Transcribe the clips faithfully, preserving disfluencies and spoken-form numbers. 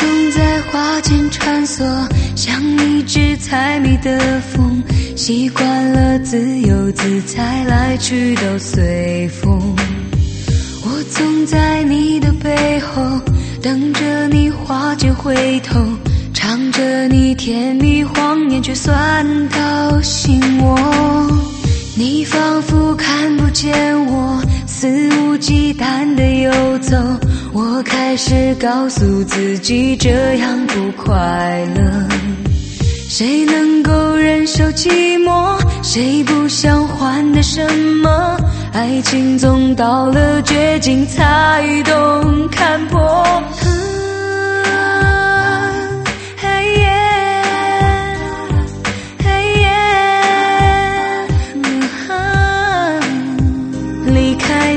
总在花间穿梭，像一只采蜜的风，习惯了自由自在，来去都随风。我总在你的背后，等着你花间回头，唱着你甜蜜谎言，却算到心窝。你仿佛看不见我，肆无忌惮地游走，我开始告诉自己这样不快乐。谁能够忍受寂寞？谁不想换得什么？爱情总到了绝境才懂看破。离开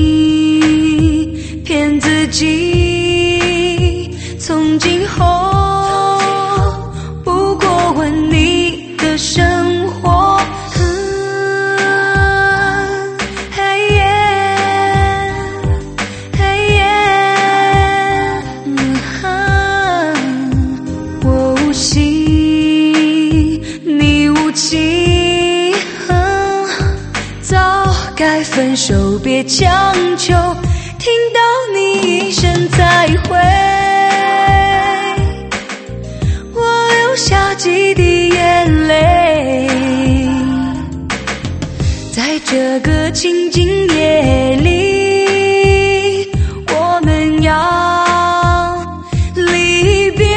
你，骗自己，从今后不过问你的生活。我无心，你无情，早该分手，别强求，听到你一声再会，我流下几滴眼泪。在这个清静夜里，我们要离别，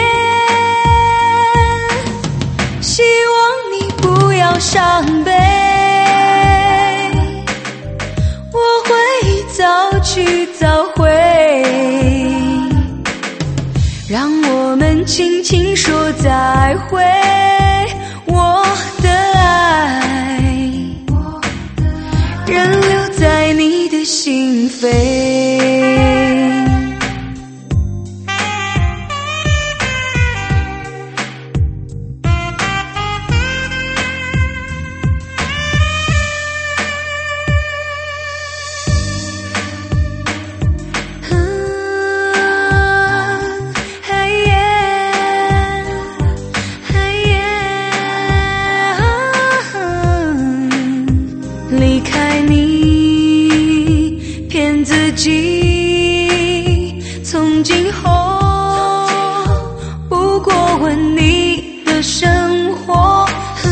希望你不要伤悲，早去早回，让我们轻轻说再会。我的爱，仍留在你的心扉。离开你，骗自己，从今后不过问你的生活。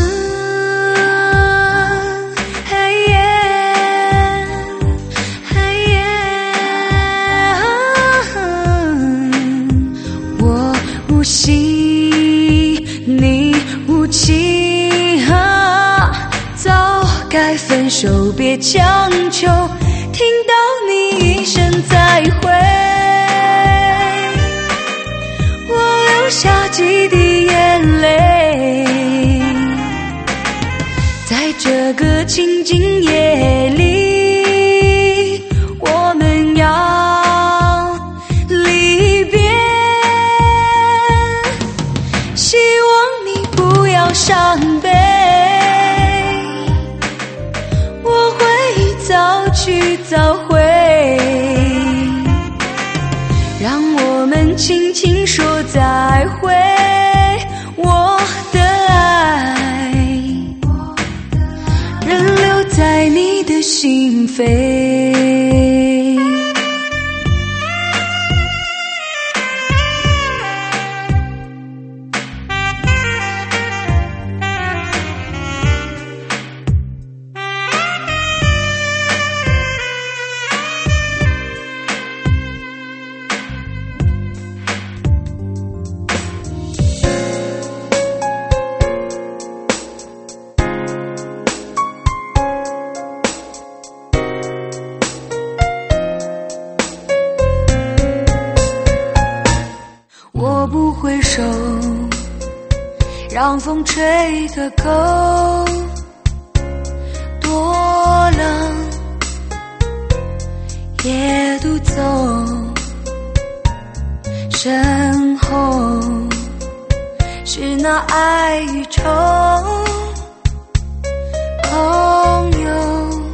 我无心，你无情，早该分手，别强求，听到你一声再会，我流下几滴眼泪。在这个清静夜里，我们要离别，希望你不要伤悲，早去早回，让我们轻轻说再会。我的爱，仍留在你的心扉。我不回首，让风吹个够，多冷也独走，身后是那爱与愁，朋友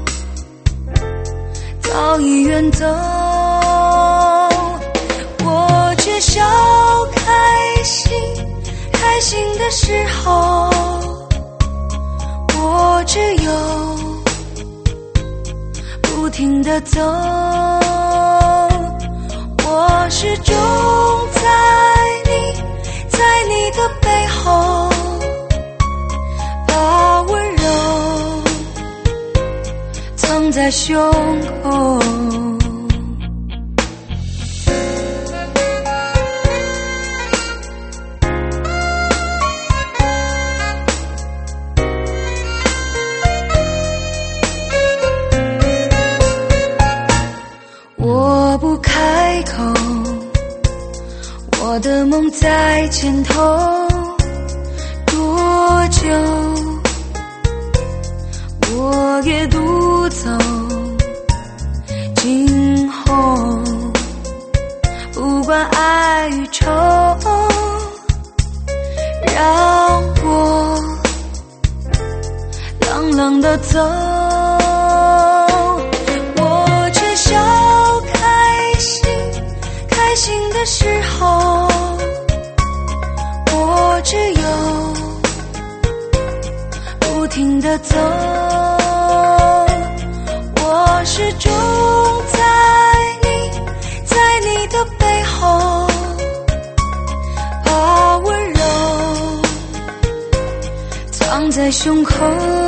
早已远走，我却笑看的时候，我只有不停地走，我始终在你，在你的背后，把温柔藏在胸口。我不开口，我的梦在前头，多久我也独走，今后不管爱与愁，让我朗朗地走。我趁小开心开心的时候，我只有不停地走，我始终在你，在你的背后，把温柔藏在胸口。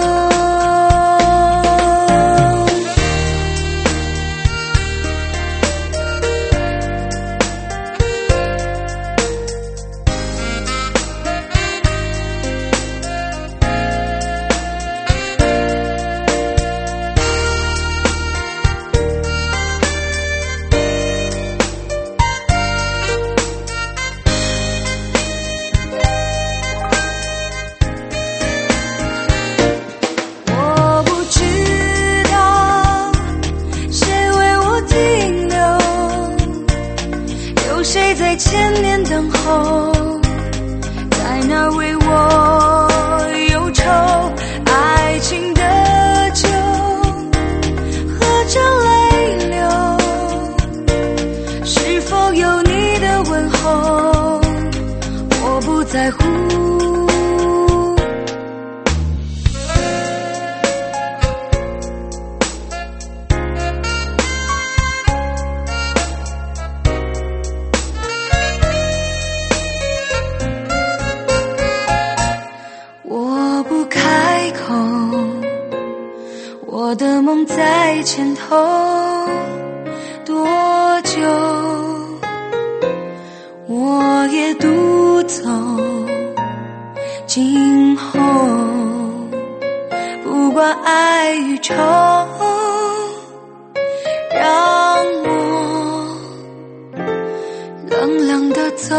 谁在千年等候，在那为我忧愁，爱情的酒喝着泪流，是否有你的问候，我不在乎。我的梦在前头，多久我也独走，今后不管爱与愁，让我冷冷地走。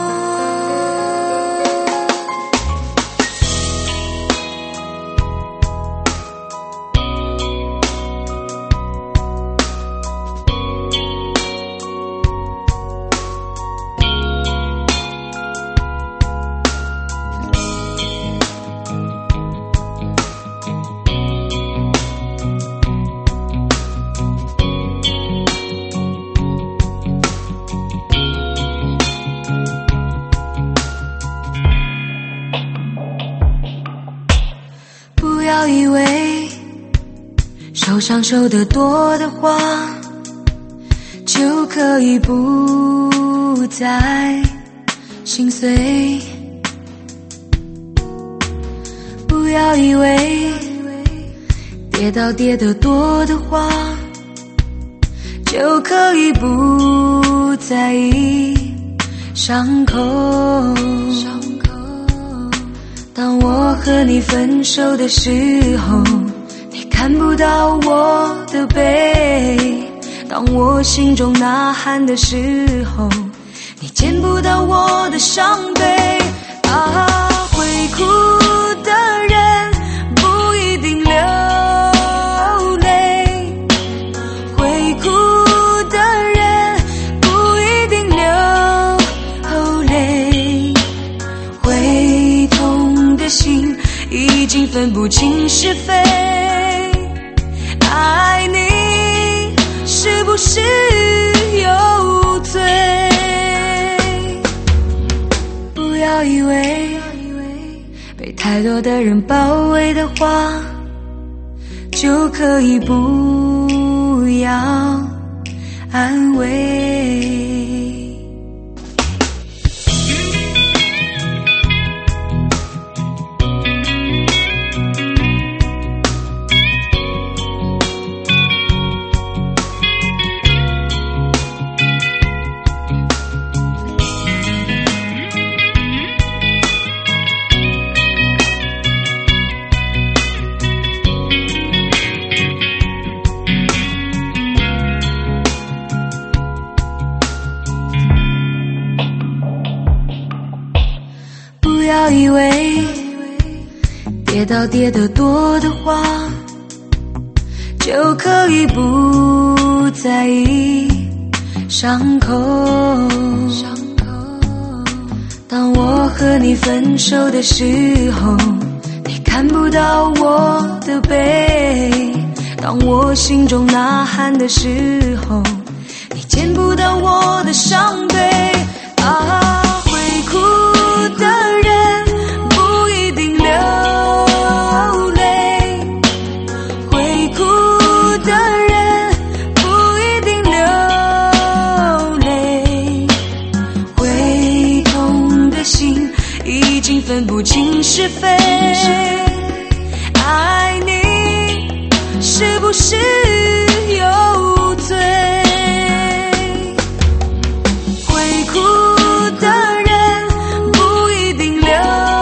不要以为手上收得多的话，就可以不再心碎。不要以为跌倒跌得多的话，就可以不在意伤口。当我和你分手的时候，你看不到我的背，当我心中呐喊的时候，你见不到我的伤悲。啊，会哭的人不一定流泪，会哭的人不一定流泪，会痛的心已经分不清是非。爱你是不是有罪？不要以为多的人包围的话，就可以不要安慰。不要以为跌倒跌得多的话，就可以不在意伤口。当我和你分手的时候，你看不到我的背；当我心中呐喊的时候，你见不到我的伤悲。啊，会哭的人不一定流泪，会哭的人不一定流泪，会痛的心已经分不清是非。爱你是不是有罪？会哭的人不一定流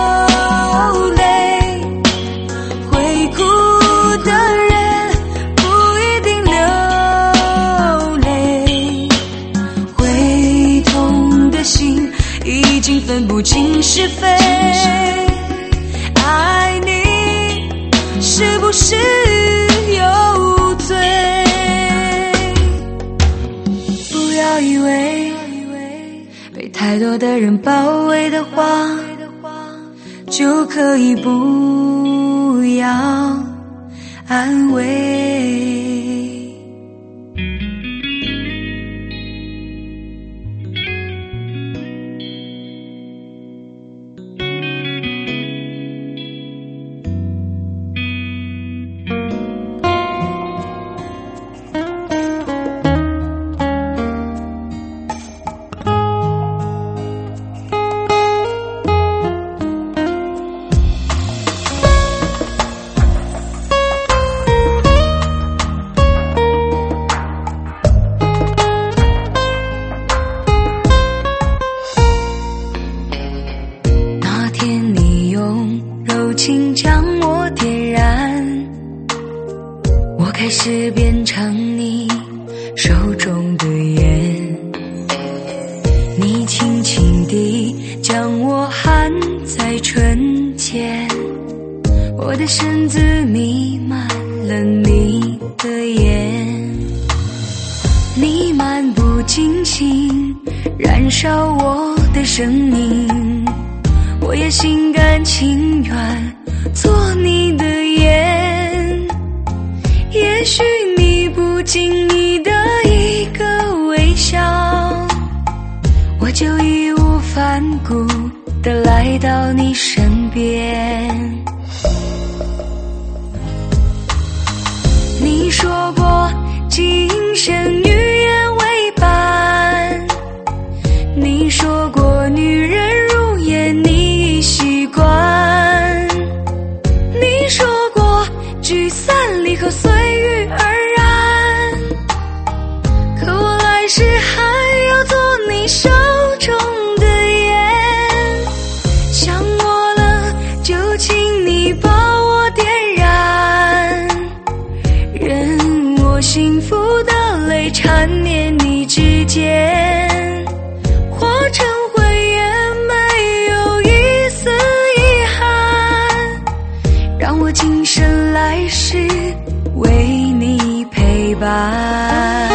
泪，会哭的人不一定流泪，会痛的心已经分不清是非。爱你是不是有罪？不要以为被太多的人包围的话，就可以不要安慰。请将我点燃，我开始变成你手中的烟，你轻轻地将我含在唇间，我的身子弥漫了你的眼，你漫不经心燃烧我的生命，我也心甘情愿做你的烟。也许你不经意的一个微笑，我就义无反顾地来到你身边。你说过今生与愿为伴，你说过女人如烟你习惯，你说过聚散离合随遇而安，可我来世还要做你手中的烟。想我了就请你把我点燃，任我幸福的泪缠绵你指尖，化成灰也没有一丝遗憾，让我今生来世为你陪伴。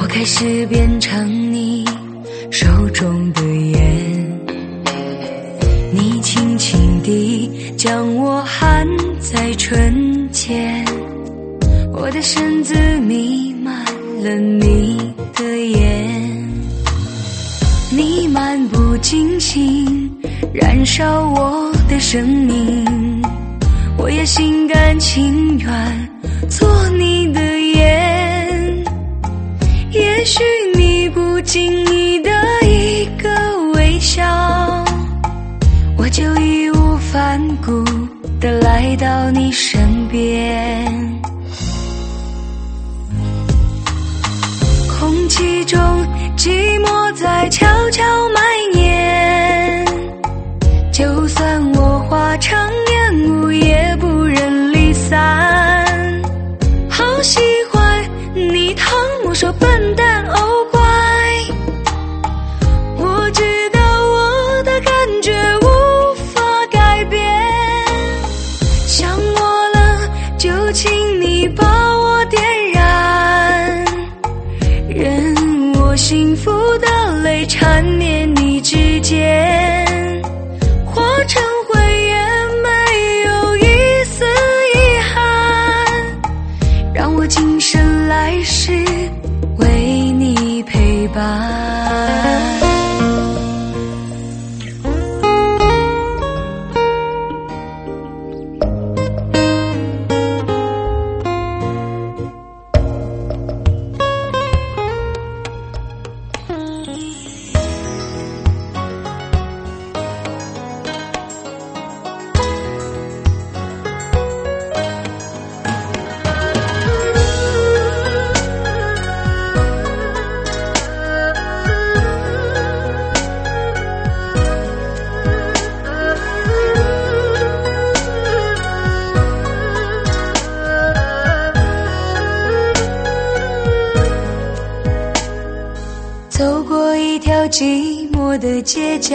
开始变成你手中的烟，你轻轻地将我含在唇间，我的身子弥漫了你的眼，你漫不经心燃烧我的生命，我也心甘情愿做你的烟。也许你不经意的一个微笑，我就义无反顾地来到你身边。空气中寂寞在悄悄蔓延，就算我化成烟雾也不忍离散。好喜欢你疼我说笨蛋哦乖，我知道我的感觉无法改变，想我了就请你把我点燃，任我幸福的泪缠绵你指尖，化成灰也没有一丝遗憾，让我今生来世为你陪伴。走过一条寂寞的街角，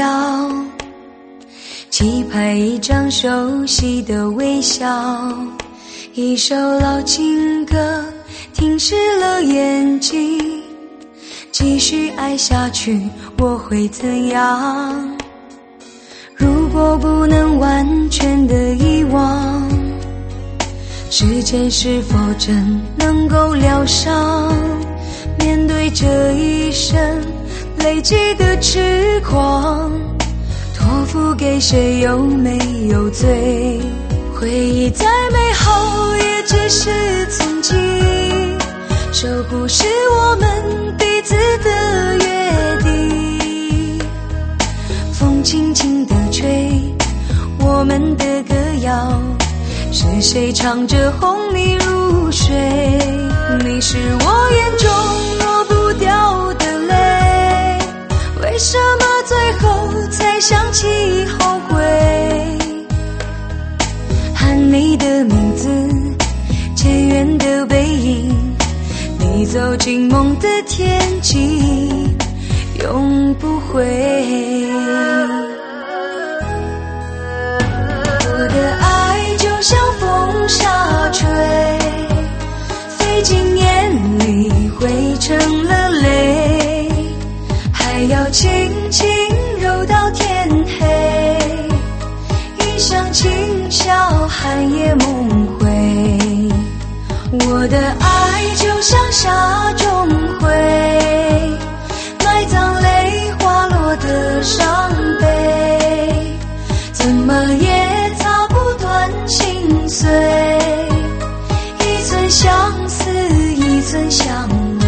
期盼一张熟悉的微笑，一首老情歌停湿了眼睛，继续爱下去我会怎样？如果不能完全的遗忘，时间是否真能够疗伤？面对这一生累积的痴狂，托付给谁有没有罪？回忆再美好也只是曾经，守护是我们彼此的约定。风轻轻地吹我们的歌谣，是谁唱着哄你入睡？你是我眼中抹不掉的泪，为什么最后才想起后悔？喊你的名字，渐远的背影，你走进梦的天际，永不回。我的爱就像风沙吹，飞进眼里汇成了泪，还要轻轻揉到天黑，一厢情笑寒夜梦回。我的爱就像沙中灰，埋葬泪滑落的伤悲，怎么也擦不断心碎，一寸相思一寸相偎。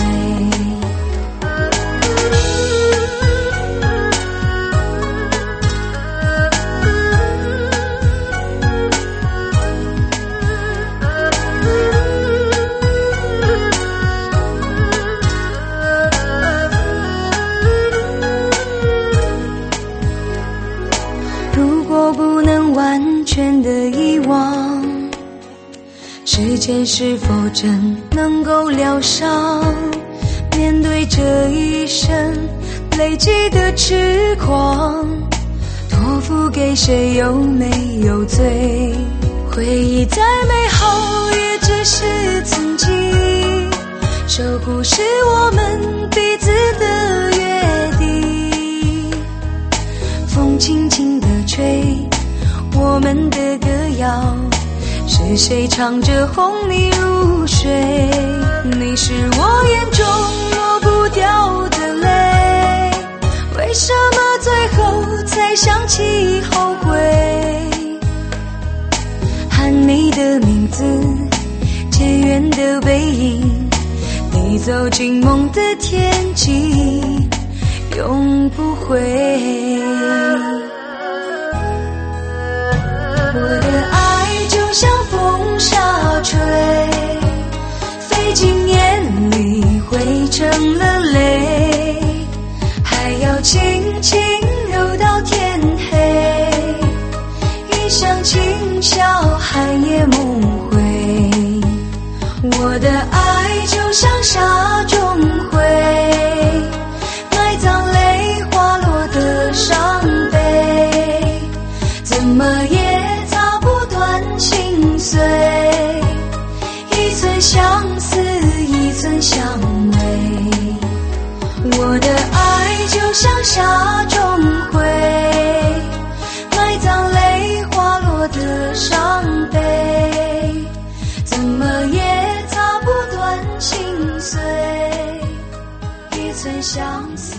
如果不能完全的遗忘，时间是否真能够疗伤？面对这一生累积的痴狂，托付给谁有没有罪？回忆再美好也只是曾经， 守护是我们彼此的约定。风轻轻地吹，我们的歌谣，是谁唱着哄你入睡？你是我眼中抹不掉的泪，为什么最后才想起后悔？喊你的名字，渐远的背影，你走进梦的天际，永不回。我的爱就像风沙吹，飞进眼里汇成了泪，还要轻轻揉到天黑，一厢情笑寒夜梦回。我的爱就像沙中灰，埋葬泪滑落的伤悲，怎么也擦不断心碎，一寸相思一寸相偎。我的爱就像沙中灰，埋葬泪滑落的伤悲，怎么也擦不断心碎，一寸相思。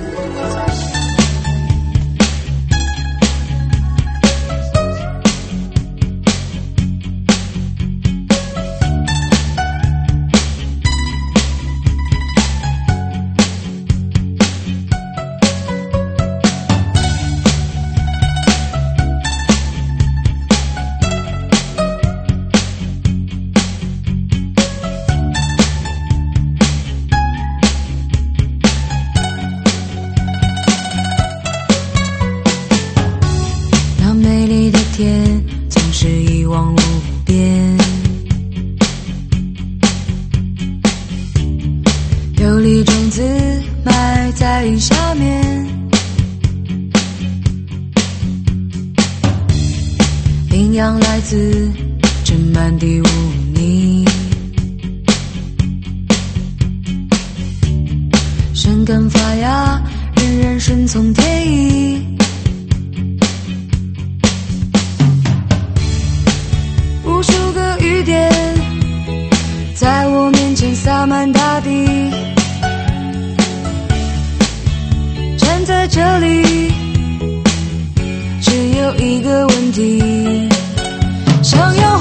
天总是一望无边，有粒种子埋在云下面，营养来自这满地污泥，生根发芽，人人顺从天意。无数个雨点在我面前洒满大地，站在这里只有一个问题，想要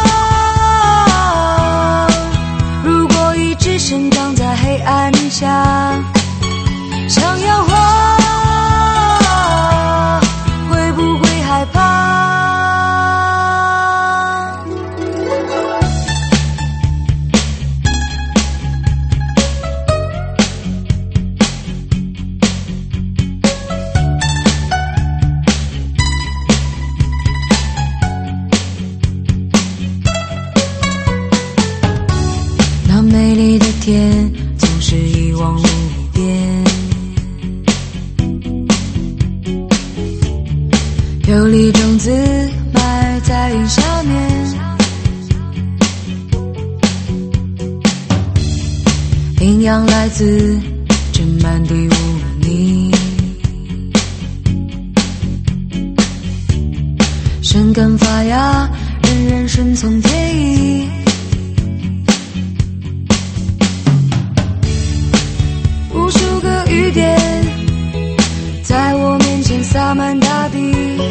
花如果一直生长在黑暗下，想要花会不会害怕？美丽的天总是一望无边，有粒种子埋在云下面，营养来自这满地污泥，生根发芽，人人顺从天意。无数个雨点在我面前洒满大地，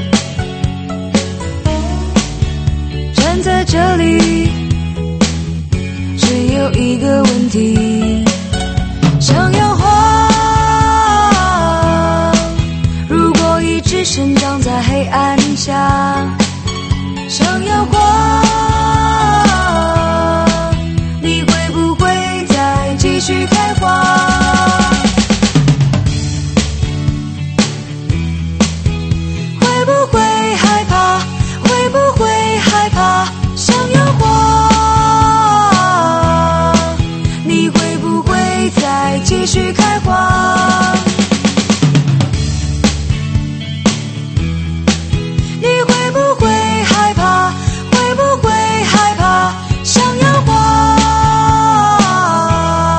站在这里只有一个问题，想要花如果一直生长在黑暗下，想要花你会不会再继续开花？想要花，你会不会再继续开花？你会不会害怕？会不会害怕？想要花。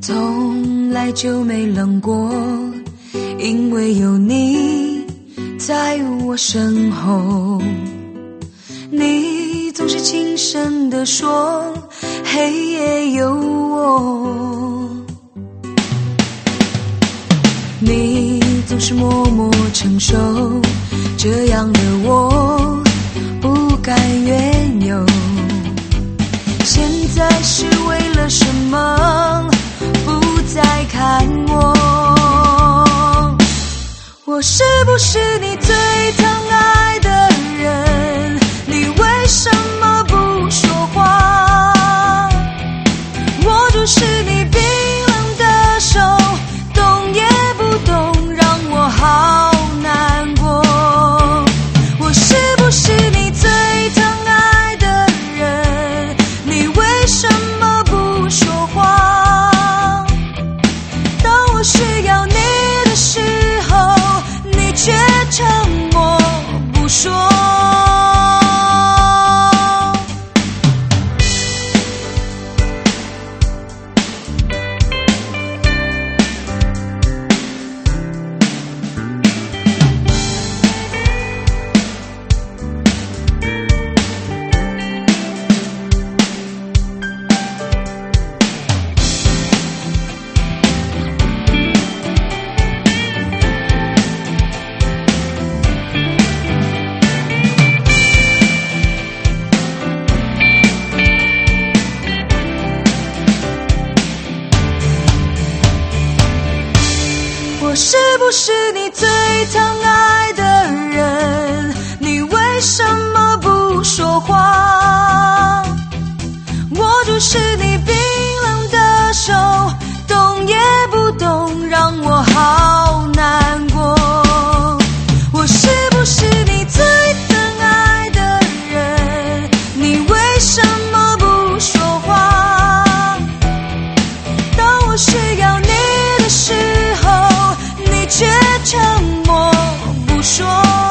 从来就没冷过，因为有你在我身后。你总是轻声地说，黑夜有我。你总是默默承受，这样的我不甘愿有。现在是为了什么不再看我？我是不是你最疼爱的人？你为什么不说话？握住是你冰冷的手，动也不动，让我好难过。我是不是你最疼爱的人？你为什么不说话？当我需要你的时候，你却沉默不说。我是不是你最疼爱的人？你为什么不说话？握住是你冰冷的手，动也不动，让我好难过。我是不是你最疼爱的人？你为什么不说话？当我需要你的时候，你却沉默不说。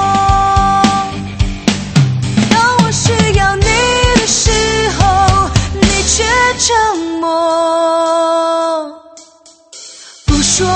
当我需要你的时候，你却沉默不说。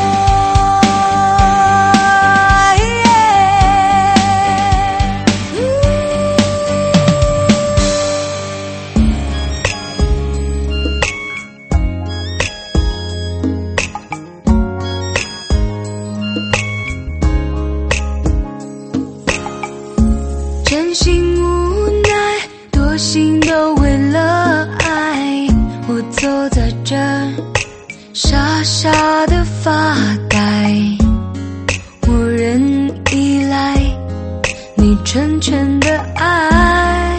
真心无奈，多心都为了爱。我坐在这儿，傻傻的发呆。我仍依赖你纯纯的爱。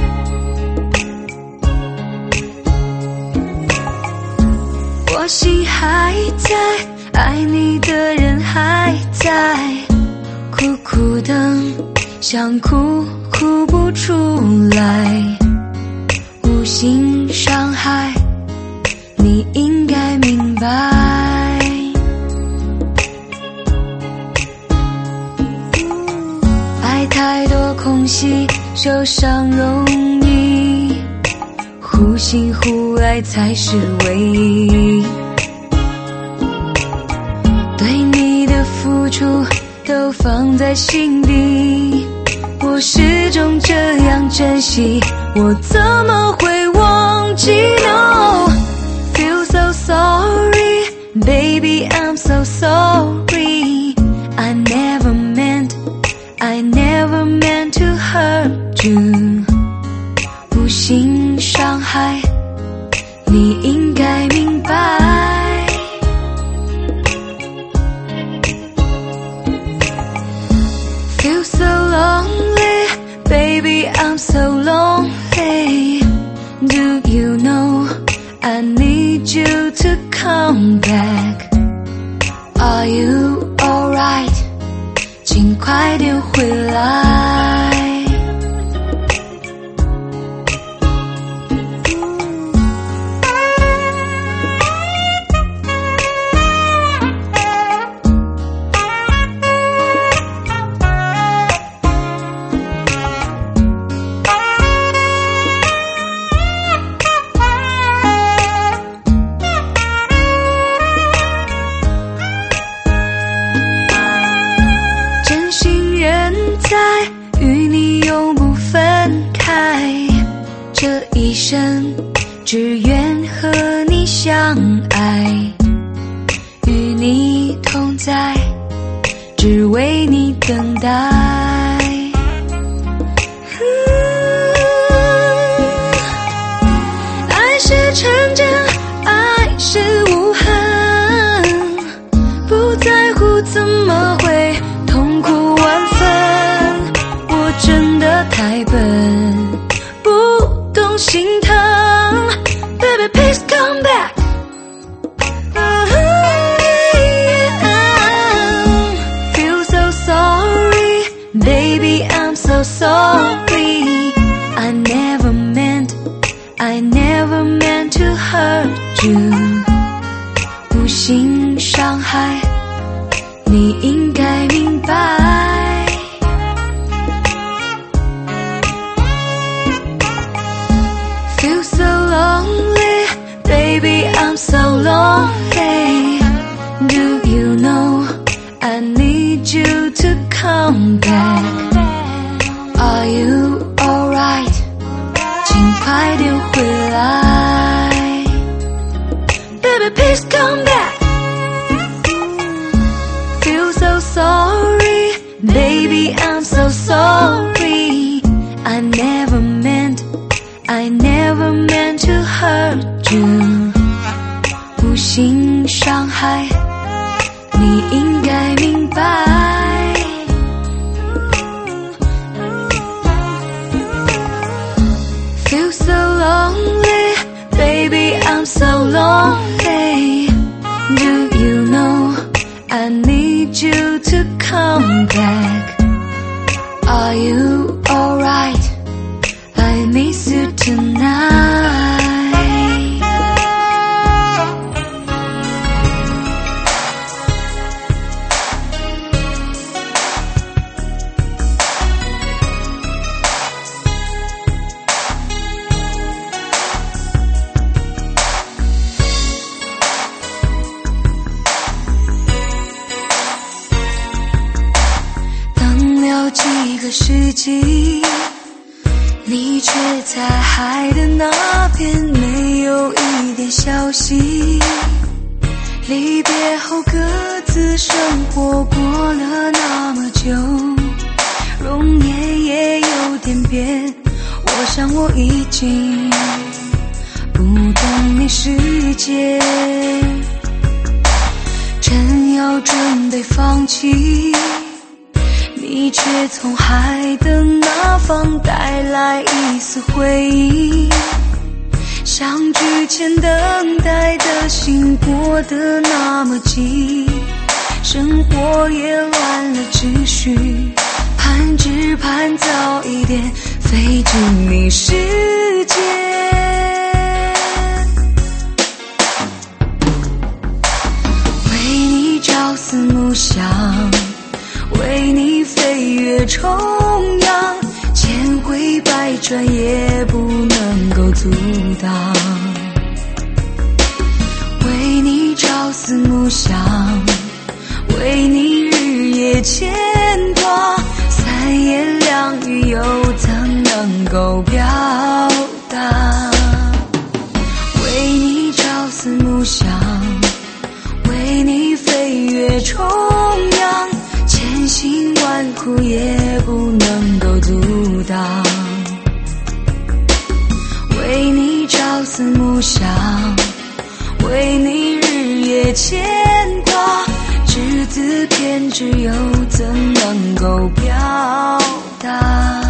我心还在，爱你的人还在，苦苦等，想哭哭不出来，无心伤害，你应该明白。爱太多空隙，受伤容易，互信互爱才是唯一。对你的付出都放在心底，我始终这样珍惜，我怎么会忘记 No Feel so sorry Baby I'm so sorry I never meant I never meant to hurt you 无心伤害，你应该明白。Feel so lonely, baby, I'm so lonely. Do you know I need you to come back? Are you alright? 请快点回来。 生只愿和你相爱，与你同在，只为你等待。爱是纯真，爱是无痕，不在乎怎么会痛苦万分。我真的太笨，不懂心疼。Baby please come back。 Feel so sorry Baby I'm so sorry. I never meant I never meant to hurt you. 无心伤害你应该明白。 Feel so lonely Baby I'm so lonely. Do you know I need you to come back. Are you alright? 请快点回来。 Baby please come back. Feel so sorry Baby I'm so sorry. I never meant I never meant to hurt you. 无心伤害你应该明白。 Feel so lonely Baby I'm so lonely. Do you know I need you to come back. Are you alright? I miss you tonight. 等了几个世纪，你却在海的那边，没有一点消息。离别后各自生活过了那么久，容颜也有点变，我想我已经不懂你世界。正要准备放弃，你却从海的那方带来一丝回忆。相聚前等待的心过得那么急，生活也乱了秩序，盼只盼早一点飞进你世界。为你朝思暮想，为你飞越重洋，千回百转也不能够阻挡。为你朝思暮想，为你日夜牵挂，三言两语又怎能够表达？为你朝思暮想，为你飞越重洋，千辛万苦也不能够阻挡。为你朝思暮想，为你日夜牵挂，只字偏执又怎能够表达？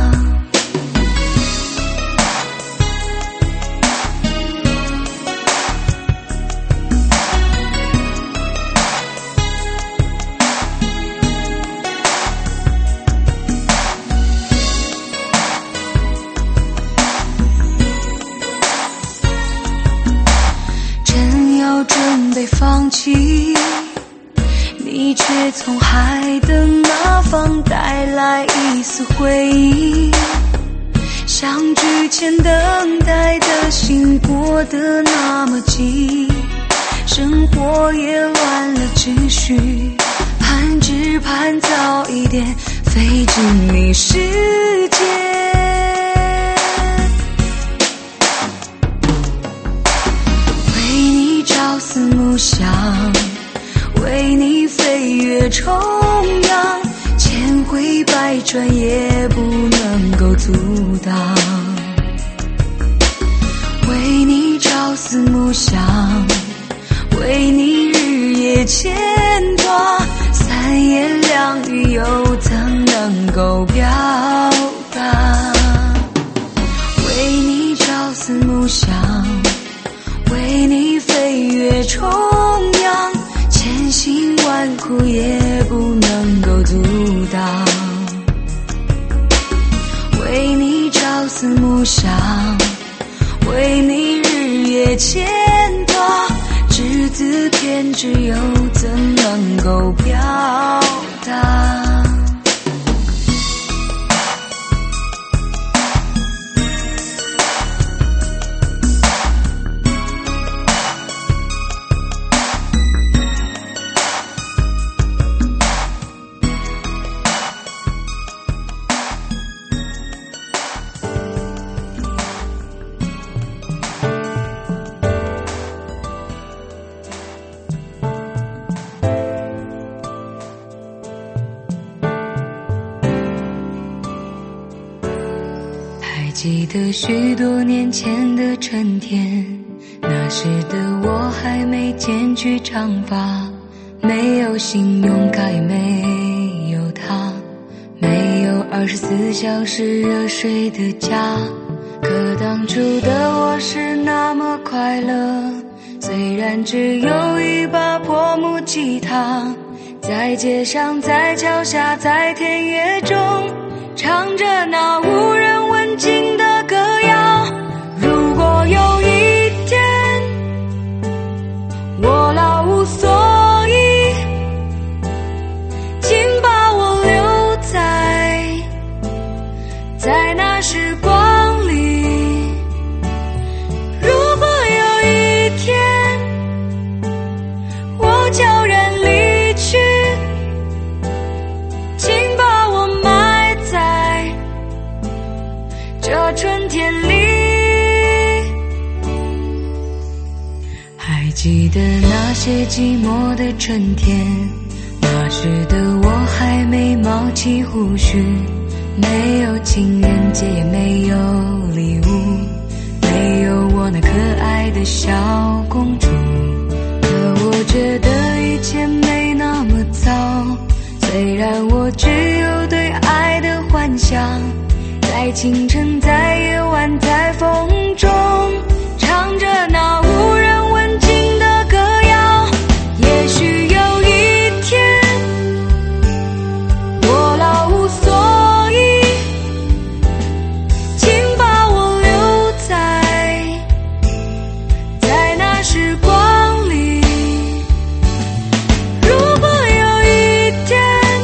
准备放弃，你却从海的那方带来一丝回忆。相聚前等待的心过得那么急，生活也乱了秩序，盼只盼早一点飞进你世界。 重洋，千回百转也不能够阻挡。为你朝思暮想，为你日夜牵挂，三言两语又怎能够表达？为你朝思暮想，为你飞越重洋，千辛万苦也不能够阻挡。为你朝思暮想，为你日夜牵挂，只字偏执又怎能够表达？记得许多年前的春天，那时的我还没剪去长发，没有信用卡也没有他，没有二十四小时热水的家。可当初的我是那么快乐，虽然只有一把破木吉他，在街上，在桥下，在田野中，唱着那无人问津的歌谣。如果有一天我老无所依，请把我留在在那时光里。如果有一天我悄然离去，请把我埋在这春天里。还记得那些寂寞的春天，那时的我还没冒起胡须，没有情人节也没有礼物，没有我那可爱的小公主。可我觉得一切没那么糟，虽然我只有对爱的幻想，在清晨，在夜晚，在风中，唱着那无人问津的歌谣。也许有一天我老无所依，请把我留在在那时光里。如果有一天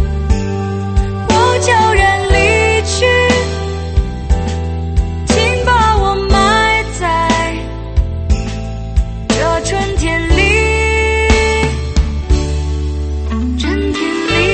我悄然离去，请把我埋在这春天里。春天里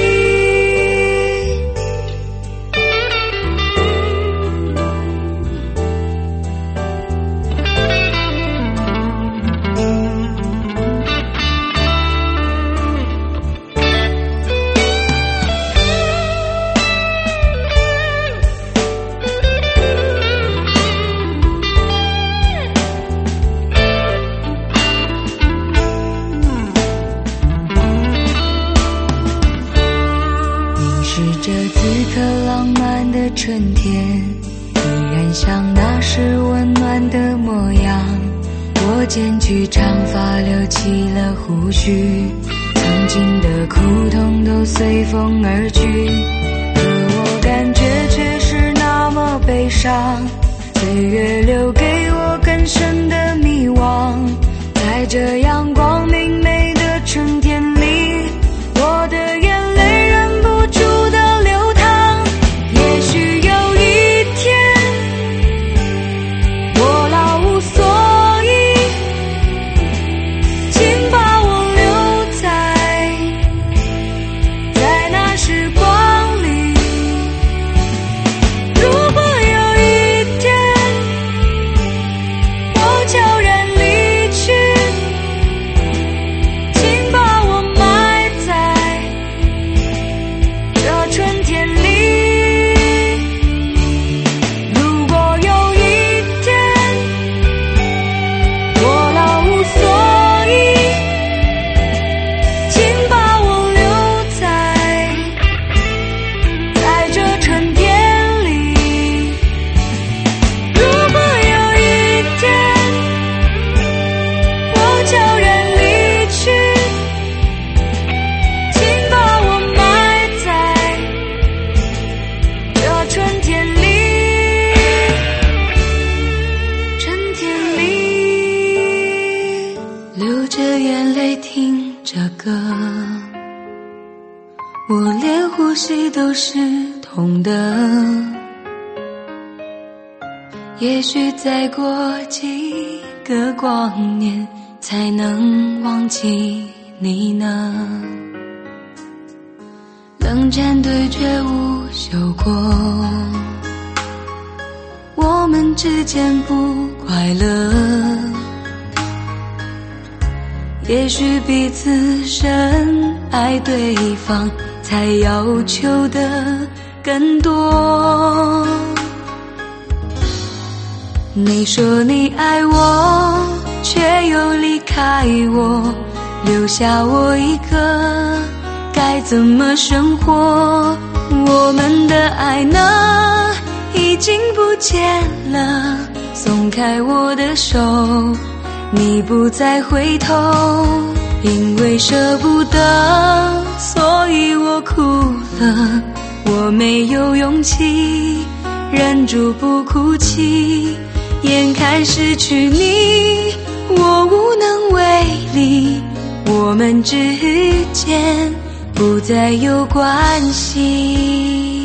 凝视着此刻浪漫的春天，依然像那时温暖的模样。我剪去长发，留起了胡须，曾经的苦痛都随风而去。可我感觉却是那么悲伤，岁月留给我更深的迷惘。在这阳光明媚的春天里，我的眼泪忍不住的流淌。也许有一天我老无所依，请把我留在在那时光里。如果有一天我悄然离去， 呼吸都是痛的。也许再过几个光年才能忘记你呢。冷战对决无休过，我们之间不快乐。也许彼此深爱对方，才要求的更多。你说你爱我，却又离开我，留下我一个，该怎么生活？我们的爱呢，已经不见了。松开我的手，你不再回头。因为舍不得，所以我哭了。我没有勇气忍住不哭泣，眼看失去你，我无能为力。我们之间不再有关系。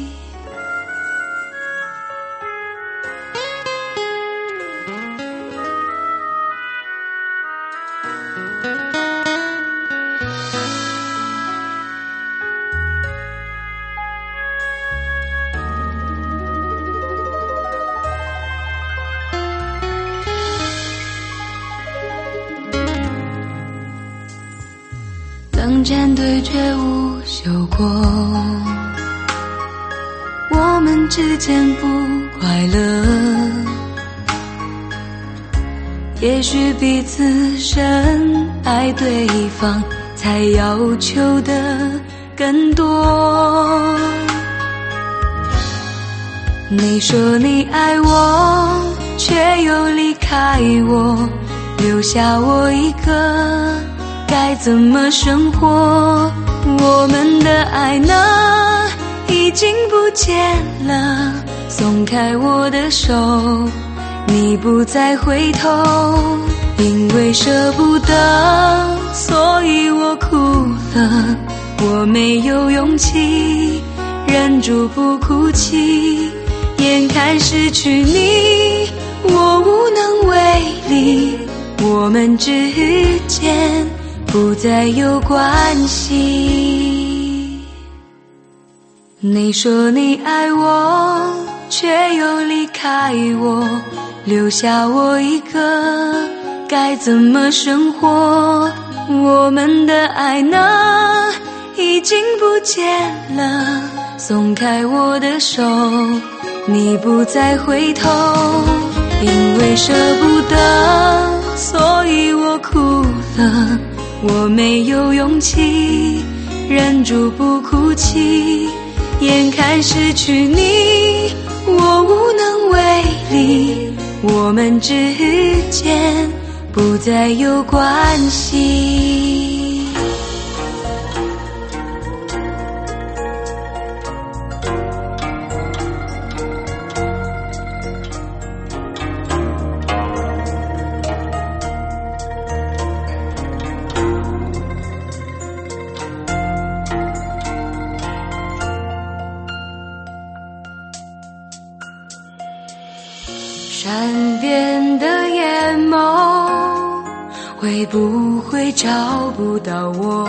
冷战对决无休过，我们之间不快乐。也许彼此深爱对方，才要求的更多。你说你爱我，却又离开我，留下我一个，该怎么生活？我们的爱呢，已经不见了。松开我的手，你不再回头。因为舍不得，所以我哭了。我没有勇气忍住不哭泣，眼看失去你，我无能为力。我们之间不再有关系。你说你爱我，却又离开我，留下我一个，该怎么生活？我们的爱呢，已经不见了。松开我的手，你不再回头。因为舍不得，所以我哭了。我没有勇气忍住不哭泣，眼看失去你，我无能为力。我们之间不再有关系。善变的眼眸，会不会找不到我？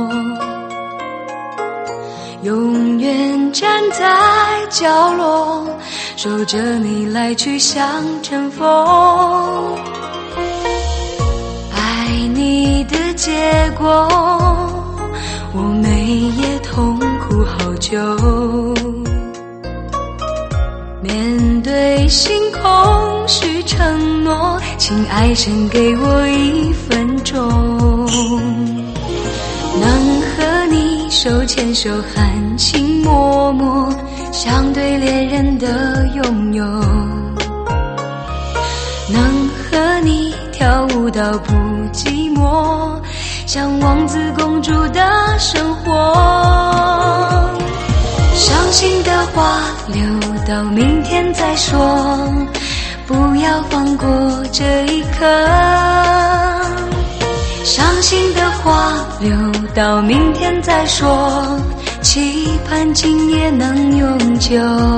永远站在角落，守着你来去像阵风。爱你的结果，我每夜痛苦好久。面对星空许承诺，请爱神给我一分钟，能和你手牵手含情脉脉，像对恋人的拥有，能和你跳舞到不寂寞，像王子公主的生活。伤心的话留到明天再说，不要放过这一刻。伤心的话留到明天再说， 期盼今夜能永久。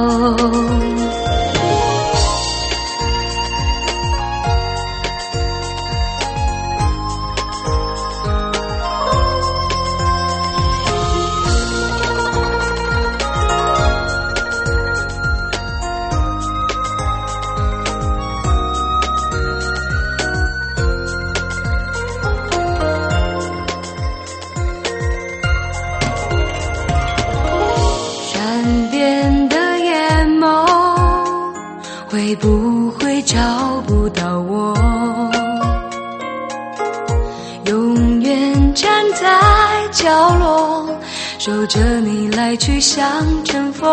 会不会找不到我？永远站在角落，守着你来去像阵风。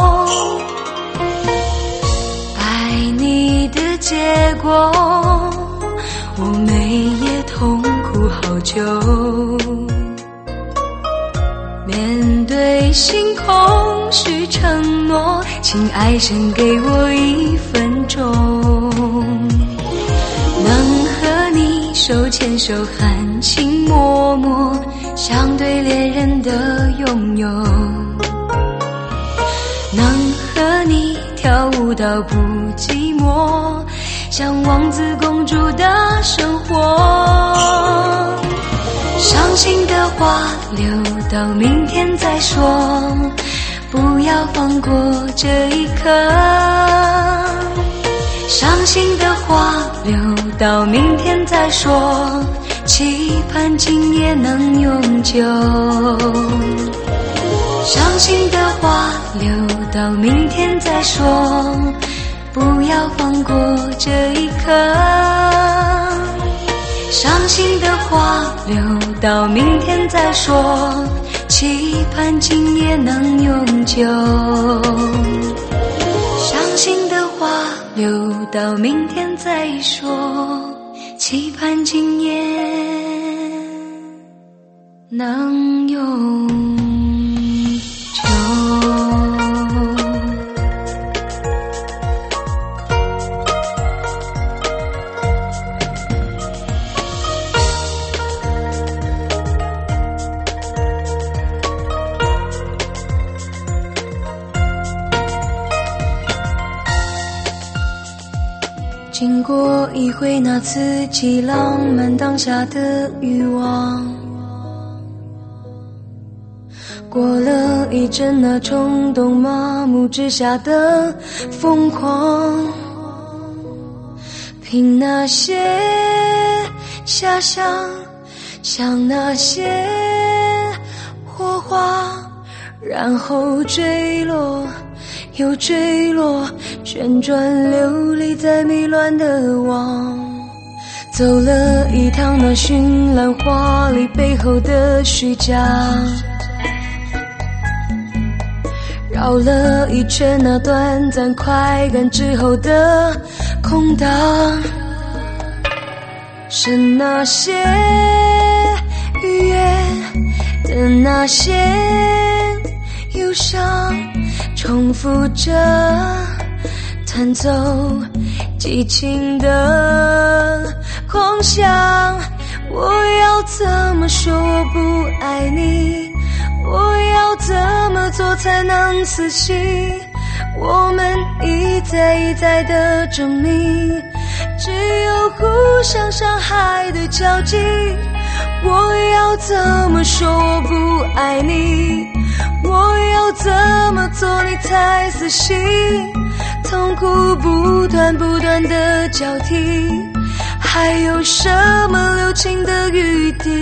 爱你的结果，我每夜痛苦好久。面对星空许承诺，请爱神给我一分钟，能和你手牵手含情脉脉，像对恋人的拥有，能和你跳舞到不寂寞，像王子公主的生活。伤心的话留到明天再说，不要放过这一刻。伤心的话留到明天再说，期盼今夜能永久。伤心的话留到明天再说，不要放过这一刻。伤心的话留到明天再说，期盼今夜能永久。伤心的话留到明天再说，期盼今夜能永久。经过一回那刺激浪漫当下的欲望，过了一阵那冲动麻木之下的疯狂，凭那些遐想，像那些火花，然后坠落又坠落，旋转流离在迷乱的网，走了一趟那绚烂华丽背后的虚假，绕了一圈那短暂快感之后的空荡，是那些愉悦的那些忧伤，重复着弹奏激情的狂想。我要怎么说我不爱你？我要怎么做才能死心？我们一再一再的证明，只有互相伤害的交集。我要怎么说我不爱你？我要怎么做你才死心？痛苦不断不断的交替，还有什么留情的余地？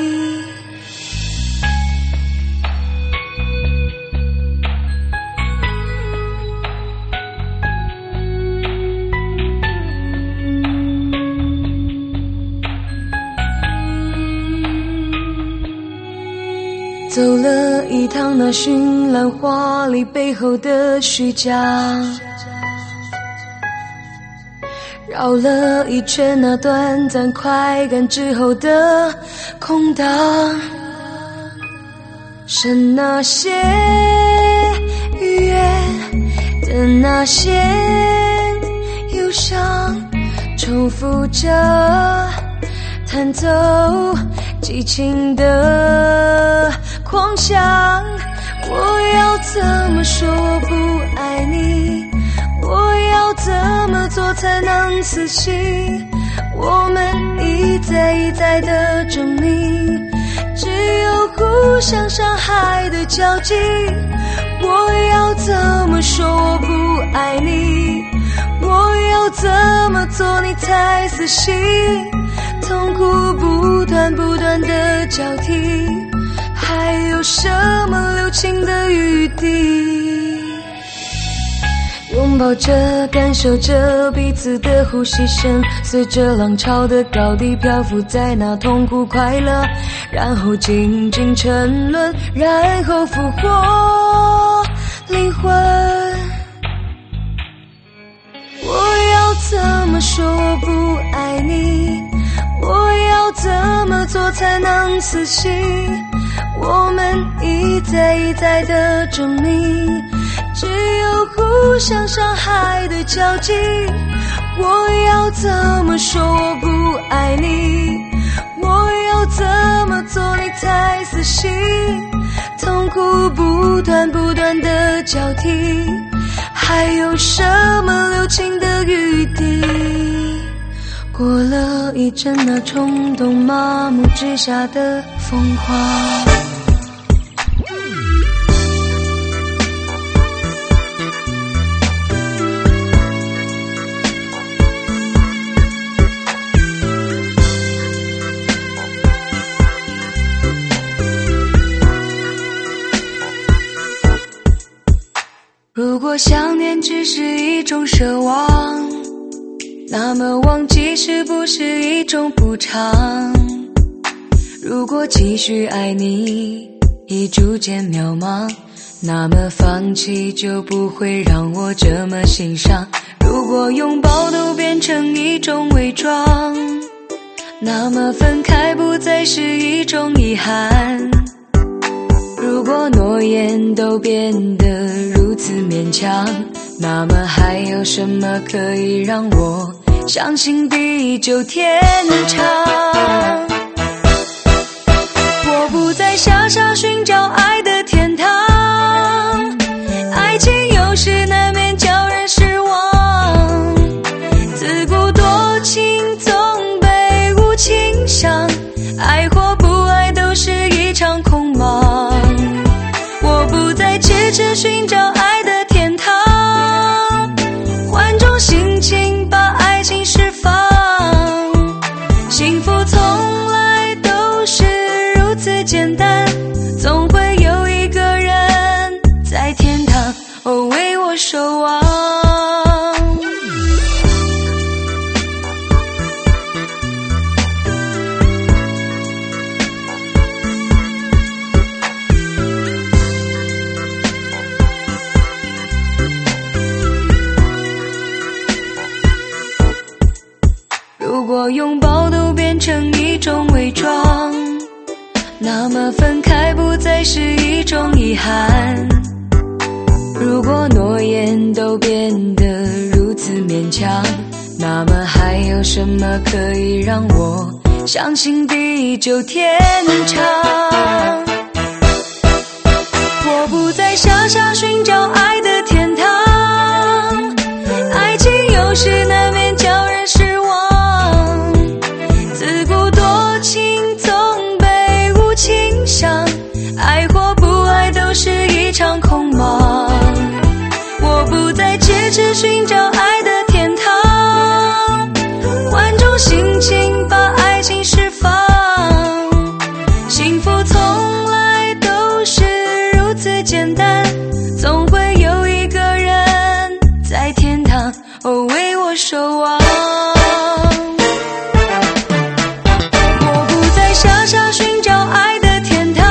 走了一趟那绚烂华丽背后的虚假，绕了一圈那短暂快感之后的空荡，是那些愉悦的那些忧伤，重复着弹奏激情的狂想。 我要怎么说我不爱你？我要怎么做才能死心？我们一再一再的证明，只有互相伤害的交集。我要怎么说我不爱你？我要怎么做你才死心？痛苦不断不断的交替，还有什么留情的余地？拥抱着，感受着彼此的呼吸声，随着浪潮的高低漂浮在那痛苦快乐，然后静静沉沦，然后复活灵魂。我要怎么说我不爱你？我要怎么做才能死心？我们一再一再的证明，只有互相伤害的交集。我要怎么说我不爱你？我要怎么做你才死心？痛苦不断不断的交替，还有什么留情的余地？过了一阵那冲动麻木之下的疯狂。如果想念只是一种奢望，那么忘记是不是一种补偿？如果继续爱你已逐渐渺茫，那么放弃就不会让我这么心伤。如果拥抱都变成一种伪装，那么分开不再是一种遗憾。如果诺言都变得如此勉强，那么还有什么可以让我相信地久天长？我不再傻傻寻找爱的天堂，爱情有时难免叫人失望，自古多情总被无情伤，爱或不爱都是一场空忙。我不再痴痴寻找爱的天堂，换种心情把爱情释放。幸福从来都是如此简单，总会有一个人在天堂哦为我守望。如果拥抱都变成一种伪装，那么分开不再是一种遗憾。如果诺言都变得如此勉强，那么还有什么可以让我相信地久天长？我不再傻傻寻找爱的天堂，爱情有时难免叫人失望，自古多情总被无情伤，爱或不爱都是一场空忙。我不再痴痴寻找爱的天堂，换种心情把爱情释放。幸福从来都是如此简单，总会有一个人在天堂哦为我守望。我不再傻傻寻找爱的天堂，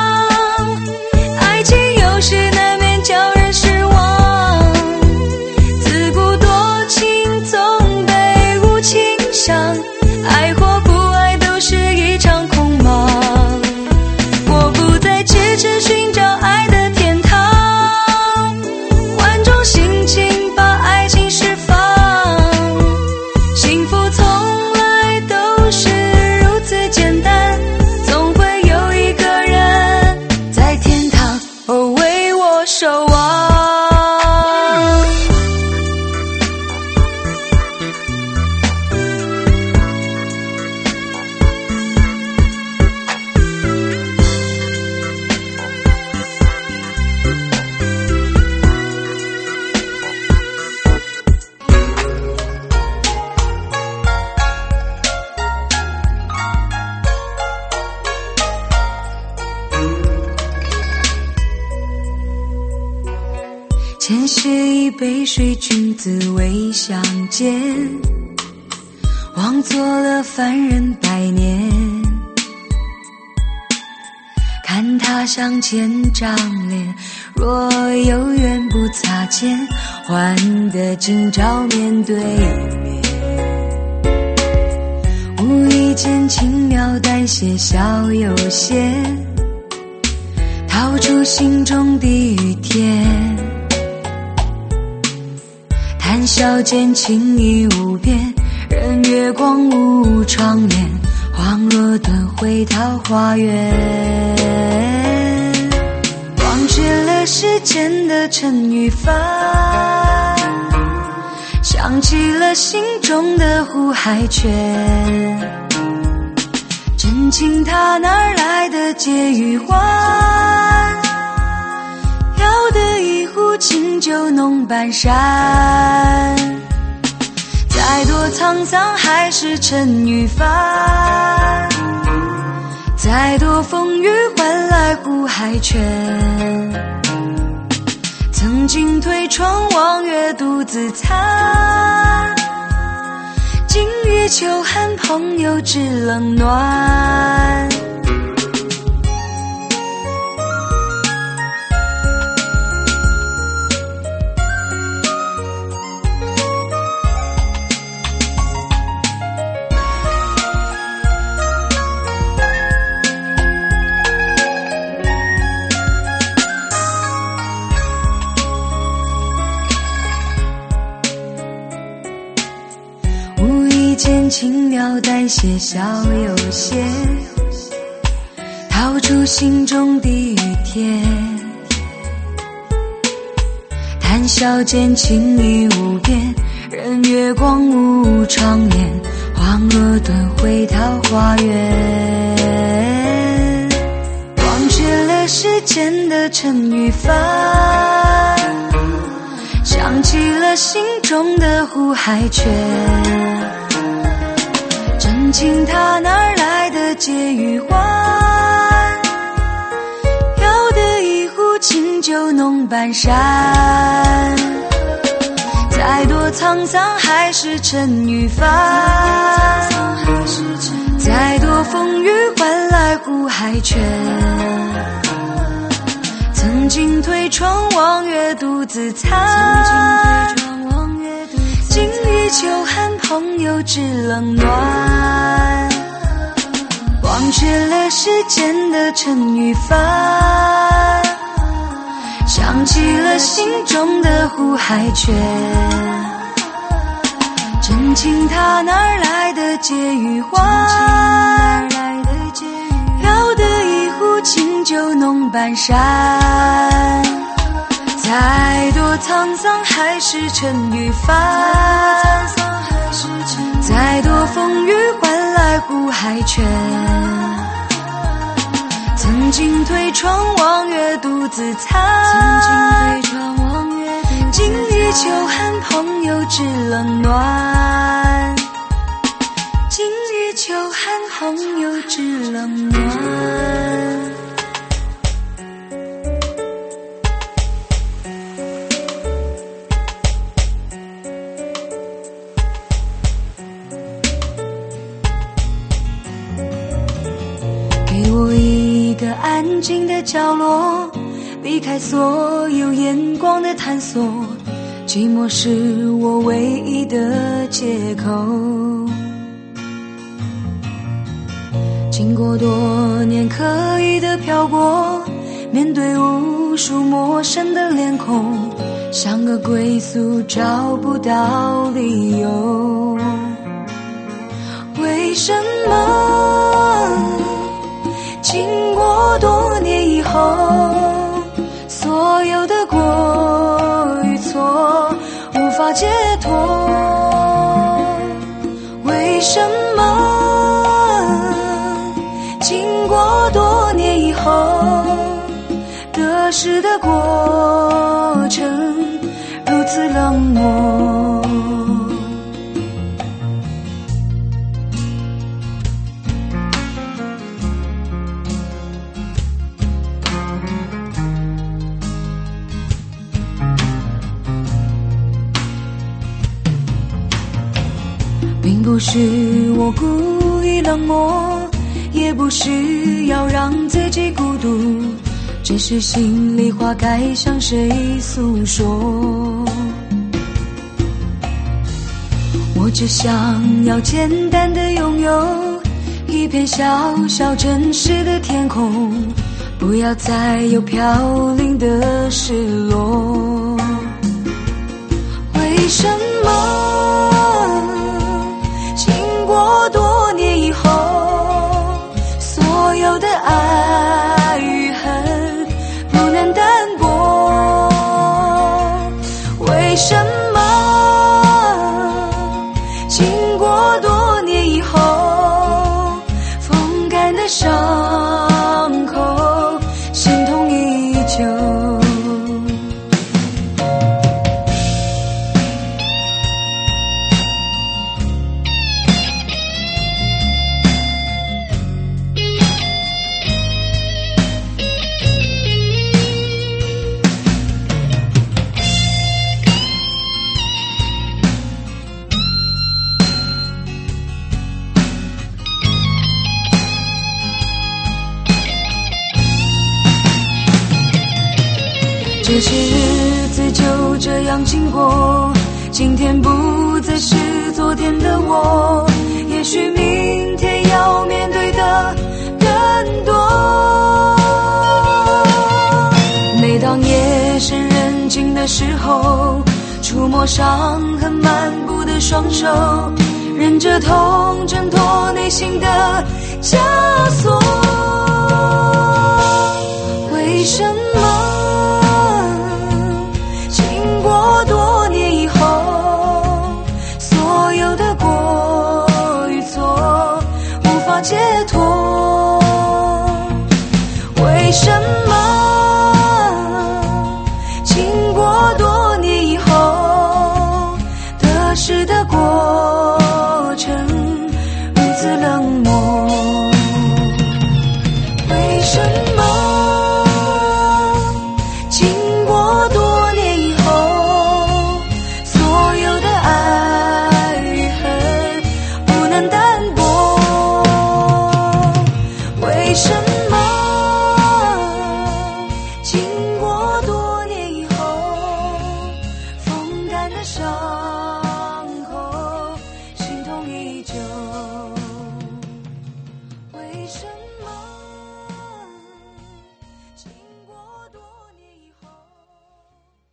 爱情有时难免叫人失望，自古多情总被无情伤，爱或不爱都是一场空忙。我不再痴痴寻找爱的天堂，换种心情把爱情释放。 杯水君子未相见，枉做了凡人百年。看他向前张脸，若有缘不擦肩，换得今朝面对面。无意间轻描淡写小有限，掏出心中地狱天。谈笑间情意无边，任月光无窗帘，恍若遁回桃花源。忘却了世间的尘与凡，想起了心中的胡海泉。真情它哪来的解与欢，要得一壶清酒浓半山。再多沧桑还是尘与凡，再多风雨换来湖海泉。曾经推窗望月独自餐，今日秋寒朋友知冷暖。间轻描淡写小有限，掏出心中地狱天。谈笑间情意无边，任月光无窗帘，恍若遁回桃花源。忘却了世间的尘与凡，想起了心中的湖海泉。真情它哪来的解与欢，要得一壶清酒浓半山。再多沧桑还是尘与凡，再多风雨换来湖海泉。曾经推窗望月独自餐，今日秋寒朋友知冷暖。忘却了世间的尘与凡，想起了心中的湖海泉。真情它哪来的解与欢，要得一壶清酒浓半山。再多沧桑还是尘与凡，再多风雨换来湖海泉。曾经推窗望月独自餐，今日秋寒朋友知冷暖。今日秋寒朋友知冷暖。给我一个安静的角落，避开所有眼光的探索，寂寞是我唯一的借口。经过多年刻意的漂泊，面对无数陌生的脸孔，像个归宿找不到理由。为什么经过多年以后，所有的过与错无法解脱？为什么经过多年以后，得失的过程如此冷漠？ 并不是我故意冷漠，也不是要让自己孤独，只是心里话该向谁诉说。我只想要简单的拥有一片小小真实的天空，不要再有飘零的失落。为什么经过多年以后，所有的爱与恨不能淡薄？为什么经过多年以后，风干的伤口心痛依旧？这些日子就这样经过，今天不再是昨天的我，也许明天要面对的更多。每当夜深人静的时候，触摸伤痕漫步的双手，忍着痛挣脱内心的枷锁。为什么多年以后，所有的过与错无法解脱？为什么经过多年以后，得失的过程如此冷漠？为什么经过多年以后，为什么经过多年以后，风干的伤口心痛依旧？为什么